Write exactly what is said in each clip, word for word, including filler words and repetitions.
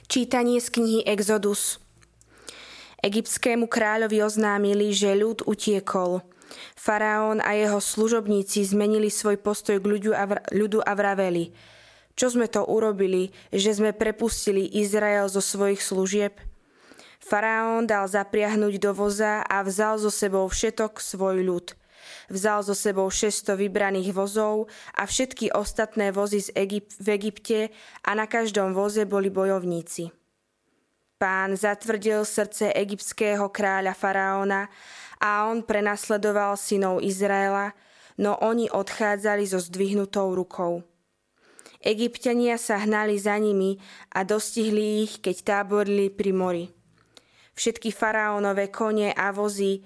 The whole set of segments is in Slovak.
Čítanie z knihy Exodus. Egyptskému kráľovi oznámili, že ľud utiekol. Faraón a jeho služobníci zmenili svoj postoj k ľudu a, vr- ľudu a vraveli: Čo sme to urobili, že sme prepustili Izrael zo svojich služieb? Faraón dal zapriahnuť do voza a vzal so sebou všetok svoj ľud. Vzal so sebou šesťsto vybraných vozov a všetky ostatné vozy z Egypt, v Egypte a na každom voze boli bojovníci. Pán zatvrdil srdce egyptského kráľa Faraóna a on prenasledoval synov Izraela, no oni odchádzali so zdvihnutou rukou. Egypťania sa hnali za nimi a dostihli ich, keď táborili pri mori. Všetky faraónove kone a vozy,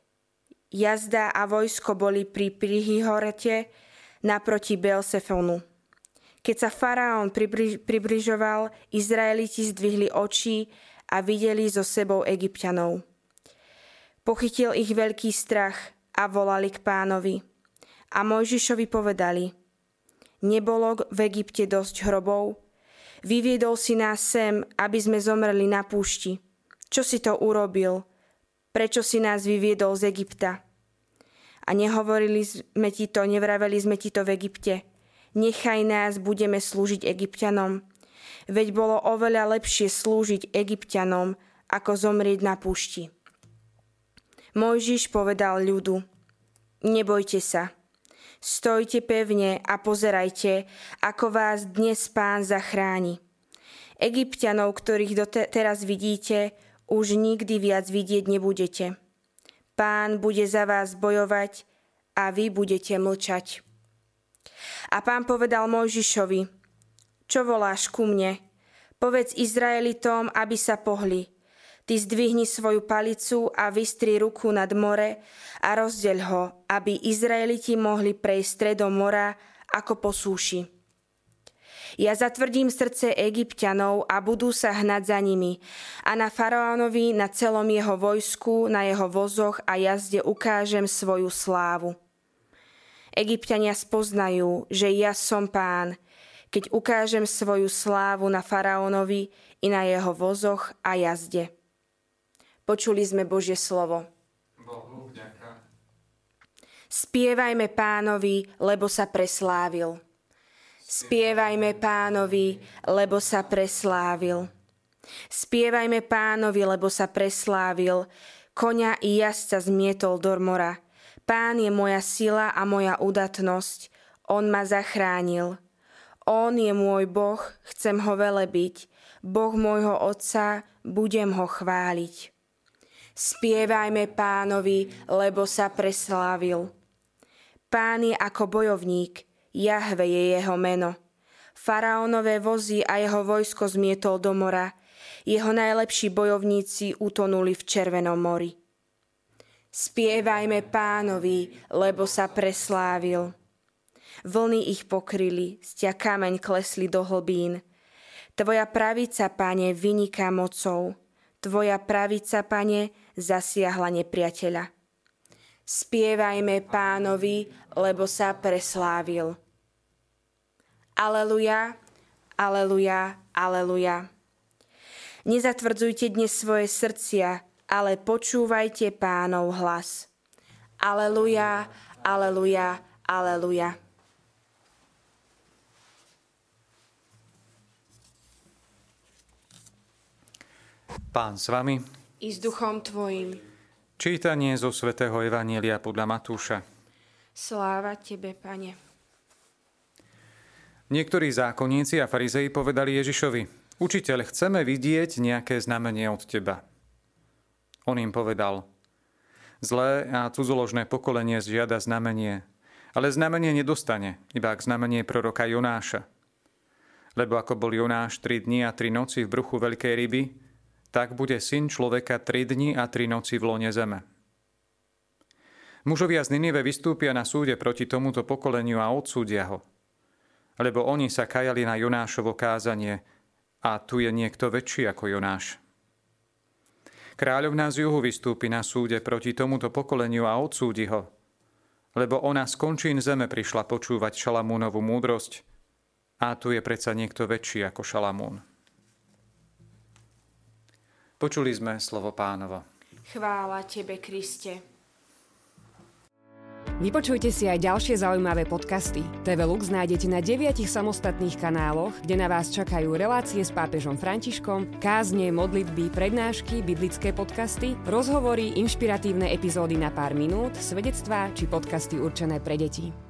jazda a vojsko boli pri Prihorete naproti Beelsefonu. Keď sa faraón približ, približoval, Izraeliti zdvihli oči a videli so sebou Egypťanov. Pochytil ich veľký strach a volali k Pánovi. A Mojžišovi povedali: Nebolo v Egypte dosť hrobov? Vyviedol si nás sem, aby sme zomreli na púšti. Čo si to urobil? Prečo si nás vyviedol z Egypta? A nehovorili sme ti to, nevraveli sme ti to v Egypte. Nechaj nás, budeme slúžiť Egypťanom. Veď bolo oveľa lepšie slúžiť Egypťanom, ako zomrieť na púšti. Mojžiš povedal ľudu: Nebojte sa. Stojte pevne a pozerajte, ako vás dnes Pán zachráni. Egypťanov, ktorých doteraz vidíte, už nikdy viac vidieť nebudete. Pán bude za vás bojovať a vy budete mlčať. A Pán povedal Mojžišovi: Čo voláš ku mne? Povedz Izraelitom, aby sa pohli. Ty zdvihni svoju palicu a vystri ruku nad more a rozdeľ ho, aby Izraeliti mohli prejsť stredom mora ako po súši. Ja zatvrdím srdce Egypťanov a budú sa hnať za nimi. A na faraónovi, na celom jeho vojsku, na jeho vozoch a jazde ukážem svoju slávu. Egypťania spoznajú, že ja som Pán, keď ukážem svoju slávu na faraónovi i na jeho vozoch a jazde. Počuli sme Božie slovo. Bohu vďaka. Spievajme Pánovi, lebo sa preslávil. Spievajme Pánovi, lebo sa preslávil. Spievajme Pánovi, lebo sa preslávil. Koňa i jazdca zmietol do mora. Pán je moja sila a moja udatnosť. On ma zachránil. On je môj Boh, chcem ho velebiť. Boh môjho otca, budem ho chváliť. Spievajme Pánovi, lebo sa preslávil. Pán je ako bojovník, Jahve je jeho meno. Faraónové vozy a jeho vojsko zmietol do mora. Jeho najlepší bojovníci utonuli v Červenom mori. Spievajme Pánovi, lebo sa preslávil. Vlny ich pokryli, sťa kameň klesli do hlbín. Tvoja pravica, Pane, vyniká mocou. Tvoja pravica, Pane, zasiahla nepriateľa. Spievajme Pánovi, lebo sa preslávil. Aleluja, aleluja, aleluja. Nezatvrdzujte dnes svoje srdcia, ale počúvajte Pánov hlas. Aleluja, aleluja, aleluja. Pán s vami. I s duchom tvojim. Čítanie zo svätého Evanjelia podľa Matúša. Sláva tebe, Pane. Niektorí zákonníci a farizei povedali Ježišovi: Učiteľ, chceme vidieť nejaké znamenie od teba. On im povedal: Zlé a cudzoložné pokolenie žiada znamenie, ale znamenie nedostane, iba k znamenie proroka Jonáša. Lebo ako bol Jonáš tri dni a tri noci v bruchu veľkej ryby, tak bude Syn človeka tri dni a tri noci v lone zeme. Mužovia z Ninive vystúpia na súde proti tomuto pokoleniu a odsúdia ho, lebo oni sa kajali na Jonášovo kázanie a tu je niekto väčší ako Jonáš. Kráľovná z juhu vystúpi na súde proti tomuto pokoleniu a odsúdi ho, lebo ona z končín zeme prišla počúvať Šalamúnovu múdrosť a tu je predsa niekto väčší ako Šalamún. Počuli sme slovo Pánovo. Chvála Tebe, Kriste. Vypočujte si aj ďalšie zaujímavé podcasty. té vé Lux nájdete na deviatich samostatných kanáloch, kde na vás čakajú relácie s pápežom Františkom, kázne, modlitby, prednášky, biblické podcasty, rozhovory, inšpiratívne epizódy na pár minút, svedectvá či podcasty určené pre deti.